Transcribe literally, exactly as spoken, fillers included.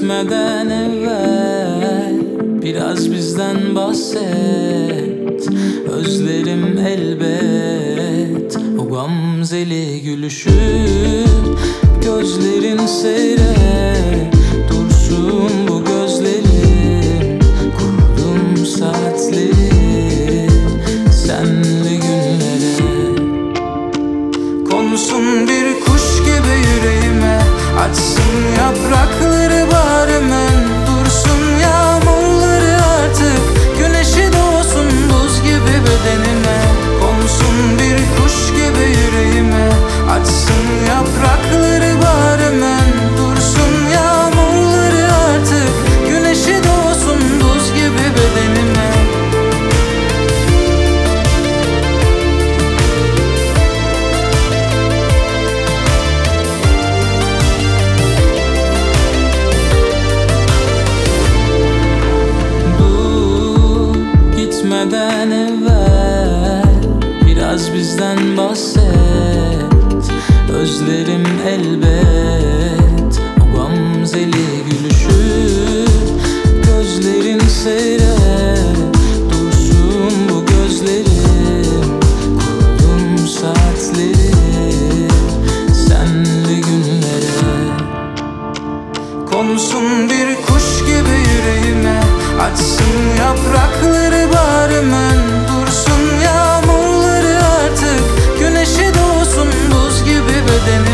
Gitmeden evvel biraz bizden bahset. Özlerim elbet o gamzeli gülüşü. Gözlerin seyret dursun bu gözlerim. Kurdum saatleri senle günlere. Konsun bir kuş gibi yüreğime, açsın yaprakları bağrımın. Dursun yağmurları artık, güneşi doğsun buz gibi bedenime. Konsun bir kuş gibi yüreğime, açsın yaprakları bağrımın. Dursun yağmurları artık, güneşi doğsun buz gibi bedenime. Gitmeden evvel biraz bizden bahset. Özlerim elbet o gamzeli gülüşü. Gözlerin seyret dursun bu gözlerim. Kurdum saatleri senle günlere. Konsun bir kuş gibi yüreğime, açsın yaprakları bağrımın. Dursun yağmurları artık, güneşi doğsun buz gibi bedenim.